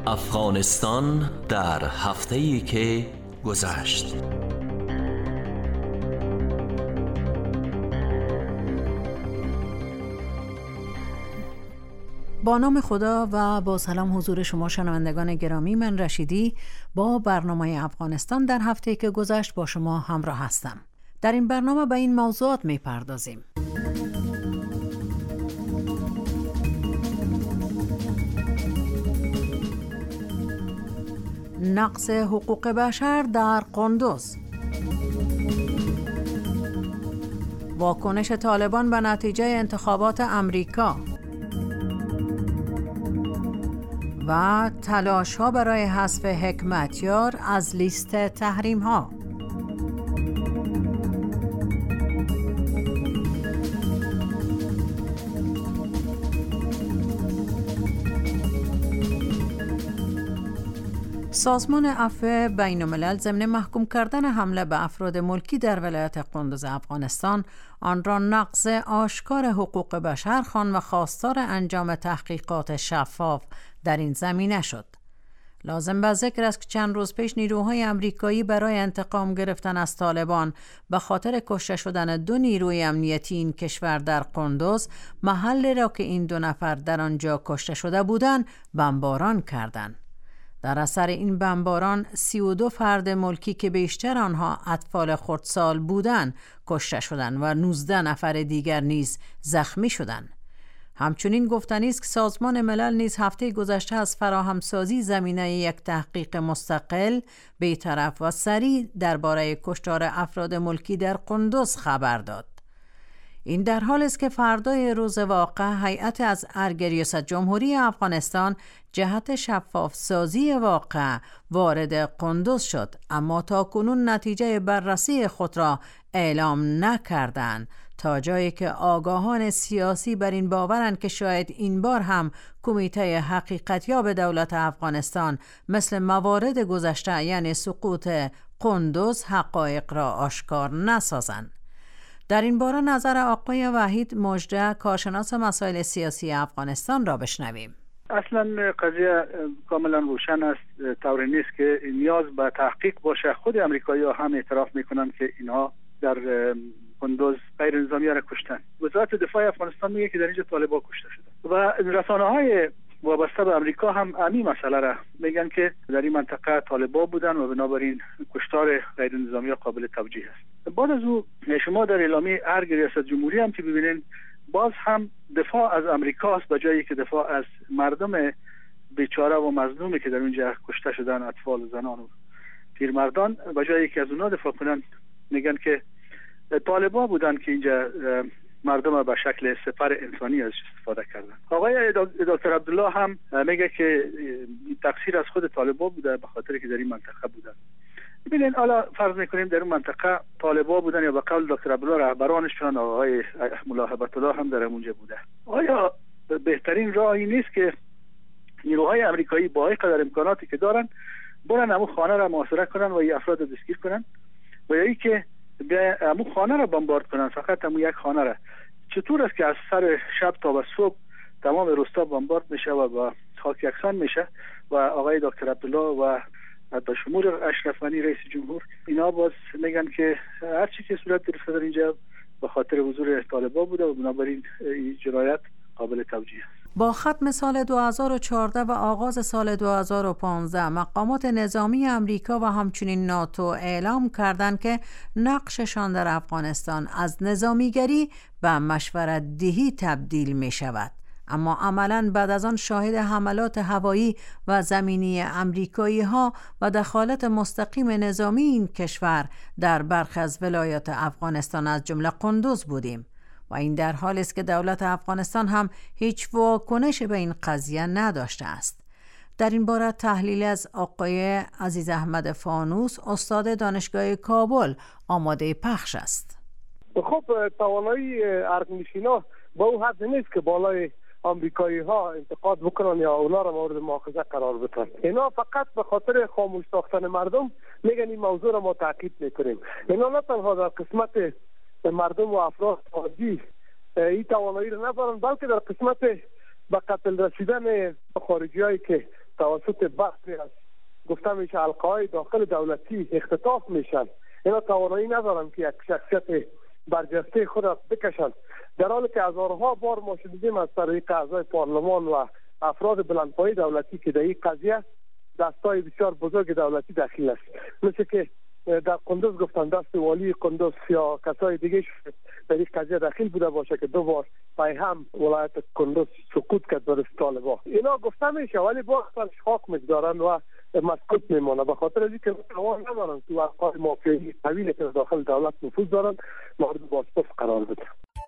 افغانستان در هفته‌ای که گذشت. با نام خدا و با سلام حضور شما شنوندگان گرامی، من رشیدی با برنامه افغانستان در هفته‌ای که گذشت با شما همراه هستم. در این برنامه به این موضوعات می‌پردازیم: نقض حقوق بشر در قندوز، واکنش طالبان به نتیجه انتخابات امریکا و تلاش‌ها برای حذف حکمتیار از لیست تحریم‌ها. سازمان عفو بین‌الملل ضمن محکوم کردن حمله به افراد ملکی در ولایت قندوز افغانستان آن را نقض آشکار حقوق بشر خواند و خواستار انجام تحقیقات شفاف در این زمینه شد. لازم به ذکر است که چند روز پیش نیروهای امریکایی برای انتقام گرفتن از طالبان به خاطر کشته شدن 2 نیروی امنیتی این کشور در قندوز، محلی را که این 2 نفر در آنجا کشته شده بودند بمباران کردند. در اثر این بمباران 32 فرد ملکی که بیشتر آنها اطفال خردسال بودند کشته شدند و 19 نفر دیگر نیز زخمی شدند. همچنین گفتنی است که سازمان ملل نیز هفته گذشته از فراهمسازی زمینه یک تحقیق مستقل، بی‌طرف و سریع درباره کشتار افراد ملکی در قندوز خبر داد. این در حال است که فردای روز واقع هیئت از ارگ ریاست جمهوری افغانستان جهت شفاف سازی واقع وارد قندوز شد، اما تا کنون نتیجه بررسی خود را اعلام نکردند، تا جایی که آگاهان سیاسی بر این باورند که شاید این بار هم کمیته حقیقتیاب دولت افغانستان مثل موارد گذشته یعنی سقوط قندوز حقایق را آشکار نسازند. در این باره نظر آقای وحید مژده، کارشناس مسائل سیاسی افغانستان را بشنویم. اصلا قضیه کاملا روشن است، طوری نیست که نیاز به تحقیق باشه. خود امریکایی‌ها هم اعتراف میکنن که اینها در قندوز غیر نظامی را کشتن. وزارت دفاع افغانستان میگه که در اینجا طالبان کشته شدن و رسانه‌های وابسته به امریکا هم همین مسئله را میگن که در این منطقه طالبان بودن و بنابراین کشتار غیر نظامی قابل توجیه است. بعد از او شما در اعلامیه ارگ ریاست جمهوری هم که ببینین باز هم دفاع از امریکاست، به جایی که دفاع از مردم بیچاره و مظلومی که در اونجا کشته شدن، اطفال و زنان و پیرمردان، به جایی که از اونها دفاع کنن میگن که طالبان بودن که اینجا مردم به شکل سپر انسانی ازش استفاده کردن. آقای دکتر عبدالله هم میگه که تقصیر از خود طالبان بوده به خاطر که در این منطقه بودن. ببینید حالا فرض میکنیم در اون منطقه طالبان بودن یا به قول دکتر عبدالله رهبرانشون آقای ملا هیبت الله هم در اونجا بوده. آیا بهترین راهی نیست که نیروهای امریکایی با اینقدر امکاناتی که دارن برن همون خانه را محاصره کنن و این افراد رو دستگیر کنن و یا اینکه به همون خانه را بمبارد کنن، فقط همون یک خانه را؟ چطور است که از سر شب تا به صبح تمام روستا بمبارد میشه و با خاک یکسان میشه و آقای دکتر عبدالله و به شمول اشرف غنی رئیس جمهور اینا باز میگن که هر چی که صورت گرفته در اینجا به خاطر حضور طالبان بوده و بنابراین این جنایت قابل توجیه است. با ختم سال 2014 و آغاز سال 2015 مقامات نظامی امریکا و همچنین ناتو اعلام کردند که نقششان در افغانستان از نظامیگری به مشورت دهی تبدیل می شود. اما عملاً بعد از آن شاهد حملات هوایی و زمینی امریکایی ها و دخالت مستقیم نظامی این کشور در برخی از ولایات افغانستان از جمله قندوز بودیم و این در حالی است که دولت افغانستان هم هیچ واکنش به این قضیه نداشته است. در این باره تحلیل از آقای عزیز احمد فانوس، استاد دانشگاه کابل، آماده پخش است. خب توانایی ارگنشینا با او حد نیست که بالای آمریکایی ها انتقاد بکنن یا اونا را مورد مؤاخذه قرار بدن. اینا فقط به خاطر خاموش ساختن مردم میگن این موضوع را ما تعقیب میکنیم. اینا نه تنها در قسمت مردم و افراد عادی این توانایی را ندارن، بلکه در قسمت به قتل رسیدن خارجی هایی که توسط بعضی از گفته میشه حلقه‌های داخل دولتی اختطاف میشن، اینا توانایی ندارن که یک شخصیت برجسته خود را بکشن، در حالی که هزارها بار ما شنیدیم از طریق اعضای پارلمان و افراد بلندپایه دولتی که در این قضیه دستای بسیار بزرگ دولتی داخل است. مثل که در قندوز گفتن دست والی قندوز یا کسای دیگه در این قضیه داخل بوده باشه که 2 بار پای هم ولایت قندوز سقوط کرد بر طالبان. اینا گفته میشه ولی باز خاک می‌گذارن و مسکوت میمونه، به خاطر اینکه توان ندارن که افکار مافیایی طویلی که داخل دولت نفوذ دارن مورد بازپرس قرار بده.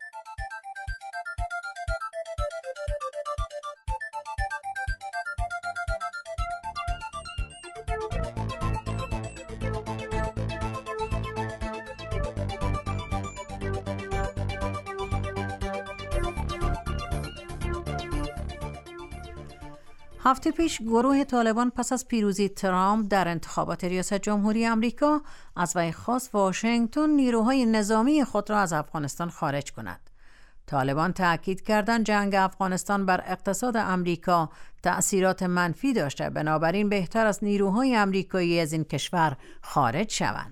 هفته پیش گروه طالبان پس از پیروزی ترامپ در انتخابات ریاست جمهوری آمریکا از وی خواست واشنگتن نیروهای نظامی خود را از افغانستان خارج کند. طالبان تأکید کردند جنگ افغانستان بر اقتصاد آمریکا تأثیرات منفی داشته، بنابراین بهتر است نیروهای آمریکایی از این کشور خارج شوند.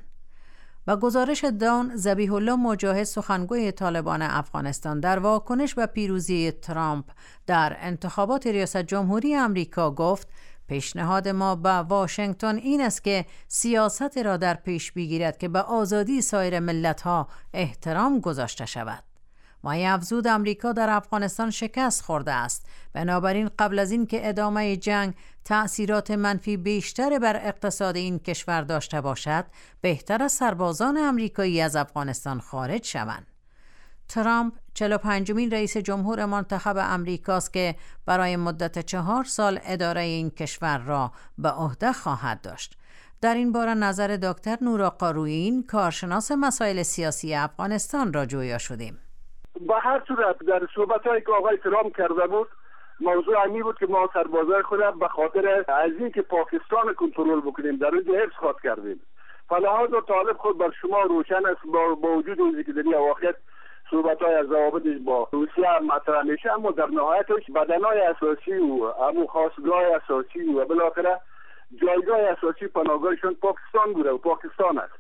و گزارش دان ذبیح الله مجاهد سخنگوی طالبان افغانستان در واکنش به پیروزی ترامپ در انتخابات ریاست جمهوری آمریکا گفت پیشنهاد ما به واشنگتن این است که سیاست را در پیش بگیرد که به آزادی سایر ملت‌ها احترام گذاشته شود. مایه افزود آمریکا در افغانستان شکست خورده است، بنابراین قبل از این که ادامه جنگ تأثیرات منفی بیشتر بر اقتصاد این کشور داشته باشد بهتر است سربازان آمریکایی از افغانستان خارج شوند. ترامپ 45مین رئیس جمهور منتخب آمریکاست که برای مدت 4 سال اداره این کشور را به عهده خواهد داشت. در این باره نظر دکتر نورا قارویین کارشناس مسائل سیاسی افغانستان را جویا شدیم. به هر صورت در صحبت‌هایی که آقای ترامپ کرده بود موضوع این بود که ما سربازای خود به خاطر از اینکه پاکستان کنترل بکنیم در اونجا حفظ خواهد کردیم. فلحاظ طالب خود بر شما روشن است با وجود اینکه در این واقعیت صحبت‌های از ضوابطش با روسیه مطرح میشه، اما در نهایتش بدنهای اساسی و همون خواستگاه اساسی و بالاخره جایگاه اساسی پناهگاهشون پاکستان بوده و پاکستان است.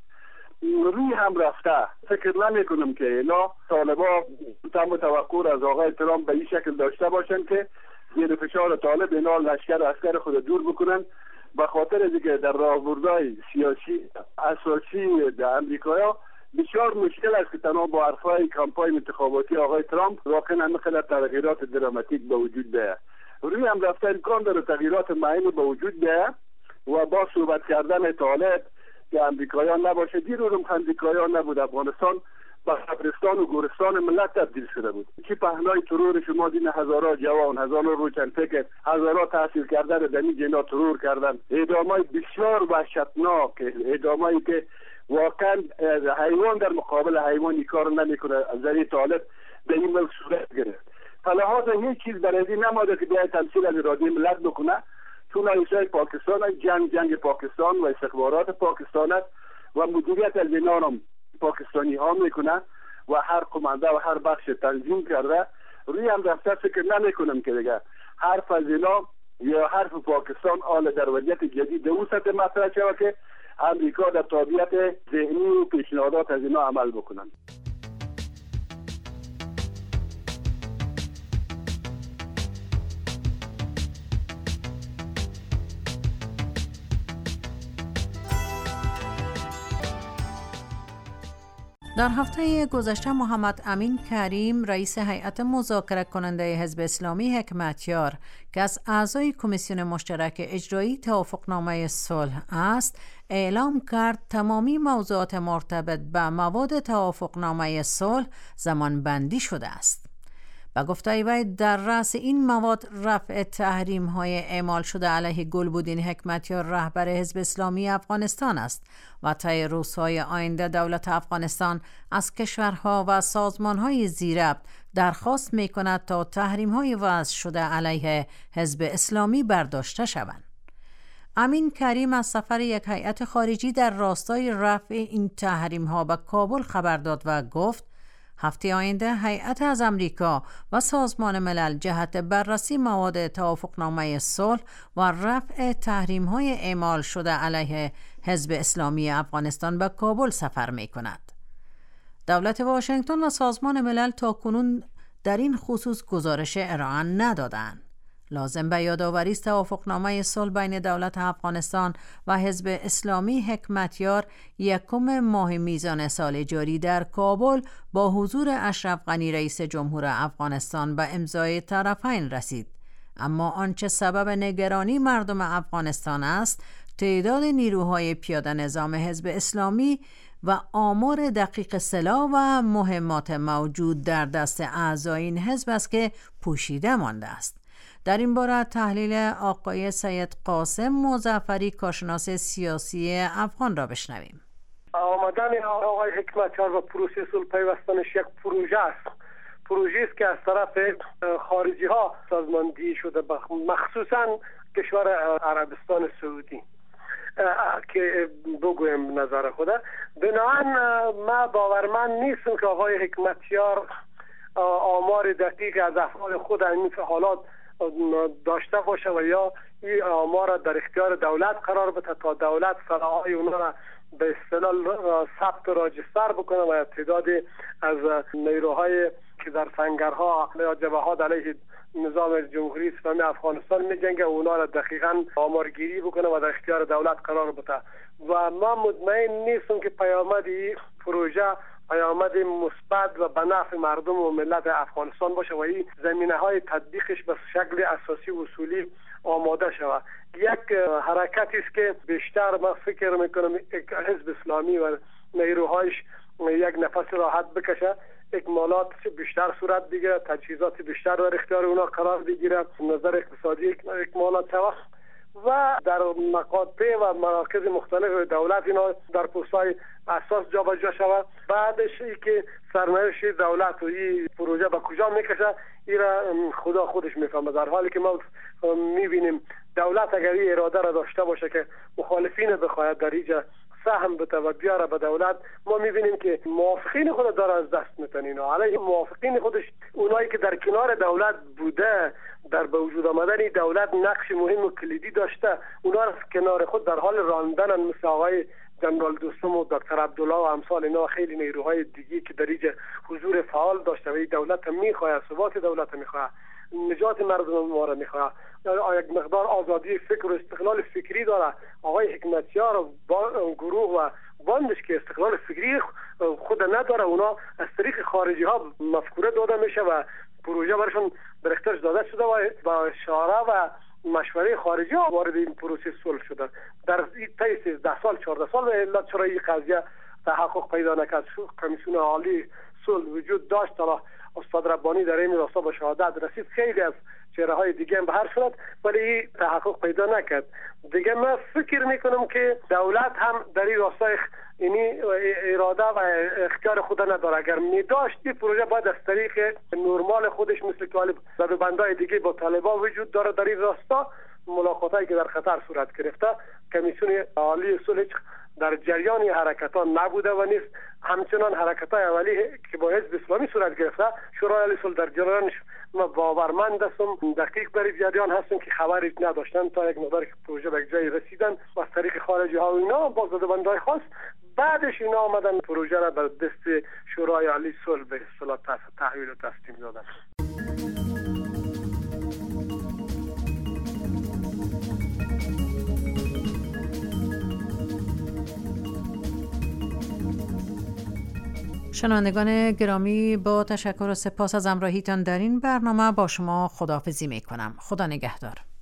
روی هم رفته. فکر نمی کنم که اینا طالبا تم توقع از آقای ترامپ به این شکل داشته باشن که زیر فشار طالب اینا لشکر و عسکر خود دور بکنن، به خاطر اینکه در راهبردهای سیاسی اساسی در امریکا بسیار مشکل است که تنها با حرفهای کمپاین انتخاباتی آقای ترامپ واقعا همه تغییرات دراماتیک به وجود بیاید. روی هم رفته امکان داره تغییرات معین به وجود بیاید و با صحبت کردن طالب که امریکایان نباشه. دیروز هم امریکایان نبود، افغانستان به قبرستان و گورستان ملت تبدیل شده بود. چی پهنای ترور شما دین هزارها جوان، هزارها روشنفکر، هزارها تحصیل کرده در این جنا ترور کردن. اعدامای بسیار وحشتناک، اعدامایی که واقعا حیوان در مقابل حیوان این کار نمیکنه. از این طالب به این ملک صورت گرفت. فلحاظ هیچ چیز برای این نماده که بیاید تمثیل از اراده ملت بکنه. چون ایشای پاکستان جنگ پاکستان و استخبارات پاکستان است و مدیریت از اینا هم پاکستانی ها میکنه و هر قمانده و هر بخش تنظیم کرده. روی هم رفته فکر نمی کنم که دیگه حرف از اینا یا حرف پاکستان آل در وضعیت جدید او سطح مطرح شود که امریکا در تابعیت ذهنی و پیشنهادات از اینا عمل بکنن. در هفته گذشته محمد امین کریم رئیس هیئت مذاکره کننده حزب اسلامی حکمتیار که از اعضای کمیسیون مشترک اجرایی توافقنامه صلح است اعلام کرد تمامی موضوعات مرتبط به مواد توافقنامه صلح زمانبندی شده است. و گفته وی در رأس این مواد رفع تحریم های اعمال شده علیه گلبدین حکمتیار رهبر حزب اسلامی افغانستان است و طی روزهای آینده دولت افغانستان از کشورها و سازمان های زیربط درخواست می کند تا تحریم های وضع شده علیه حزب اسلامی برداشته شوند. امین کریم از سفر یک هیئت خارجی در راستای رفع این تحریم ها به کابل خبر داد و گفت هفته آینده هیئت از امریکا و سازمان ملل جهت بررسی مواد توافقنامه صلح و رفع تحریم‌های اعمال شده علیه حزب اسلامی افغانستان به کابل سفر می‌کند. دولت واشنگتن و سازمان ملل تاکنون در این خصوص گزارش ارائه ندادند. لازم به یادآوری است توافقنامه صلح بین دولت افغانستان و حزب اسلامی حکمتیار یکم ماه میزان سال جاری در کابل با حضور اشرف غنی رئیس جمهور افغانستان به امضای طرفین رسید. اما آنچه سبب نگرانی مردم افغانستان است، تعداد نیروهای پیاده نظام حزب اسلامی و آمار دقیق سلاح و مهمات موجود در دست اعضای این حزب است که پوشیده مانده است. در این باره تحلیل آقای سید قاسم مظفری، کارشناس سیاسی افغان را بشنویم. آمدن آقای حکمتیار و پروسه صلح پیوستنش یک پروژه است. پروژه است که از طرف خارجی ها سازماندهی شده، مخصوصا کشور عربستان سعودی که بگویم نظر خود. بنابراین ما باورمند نیستم که آقای حکمتیار آمار دقیق از افعال خود این حالات داشته باشه و یا این آمار در اختیار دولت قرار بده تا دولت صلاح‌های اونا را به اصطلاح ثبت و راجستر بکنه و تعداد از نیروهای که در سنگرها یا جبهات علیه نظام جمهوری اسلامی افغانستان می‌جنگه اونا را دقیقاً آمارگیری بکنه و در اختیار دولت قرار بده و ما مطمئن نیستم که پیامد این پروژه پیامد مثبت و به نفع مردم و ملت افغانستان باشه و این زمینه‌های تطبیقش به شکل اساسی و اصولی آماده شود. یک حرکتی است که بیشتر ما فکر میکنم حزب اسلامی و نیروهایش یک نفس راحت بکشه، اکمالات بیشتر صورت بگیره، تجهیزات بیشتر در اختیار اونا قرار بگیره، نظر اقتصادی اکمالات شود و در مقاطع و مراکز مختلف دولت اینا در پست‌های اساس جابجا شود. بعدش ای که سرنوشت دولت و این پروژه به کجا میکشه این را خدا خودش میفهمه، در حالی که ما میبینیم دولت اگر این اراده را داشته باشه که مخالفین بخواهد در اینجا سهم بده و بیاره به دولت، ما میبینیم که موافقین خود داره از دست میتنین. علیه موافقین خودش اونایی که در کنار دولت بوده، در به وجود آمدن دولت نقش مهم و کلیدی داشته، اونا را کنار خود در حال راندن، مثل آقای جنرال دوستم و دکتر عبدالله و امثال اینا، خیلی نیروهای دیگی که در اینجا حضور فعال داشته و دولت میخواه، ثبات دولت میخواه، نجات مردم ما را میخواه، یک مقدار آزادی فکر و استقلال فکری داره. آقای حکمتیار و گروه و باندش که استقلال فکری خود نداره، اونا از طریق خارجی ها مفکوره داده میشه و پروژه برشون در اختیار داده شده و با اشاره و مشوره خارجی ها وارد این پروسه صلح شده. در این طی 13 سال 14 سال علت چرا این قضیه تحقق پیدا نکرد؟ کمیسیون عالی صلح وجود داشت، حالا استاد ربانی در این راستا به شهادت رسید، خیلی از چهره های دیگه هم به هر صورت، ولی تحقق پیدا نکرد. دیگه من فکر میکنم که دولت هم در این راستا اینی اراده و اختیار خود نداره. اگر میداشت این پروژه باید از طریق نرمال خودش مثل که زدوبندهای دیگه با طالبان وجود داره در این راستا، ملاقاتایی که در قطر صورت گرفته، کمیسیون عالی صلح در جریان حرکت ها نبوده و نیست. همچنان حرکت های اولی که با حزب اسلامی صورت گرفته، شورای عالی صلح در جریانش ما باورمند هستم، دقیق در جریان هستم که خبری نداشتن تا یک مقدار که پروژه به جای رسیدن و از طریق خارجی ها و اینا با زدوبندهای خاص، بعدش اینا آمدن پروژه را به دست شورای عالی صلح به اصطلاح تحویل و تسلیم دادن. شنوندگان گرامی، با تشکر و سپاس از همراهیتان در این برنامه با شما خداحافظی می کنم. خدا نگهدار.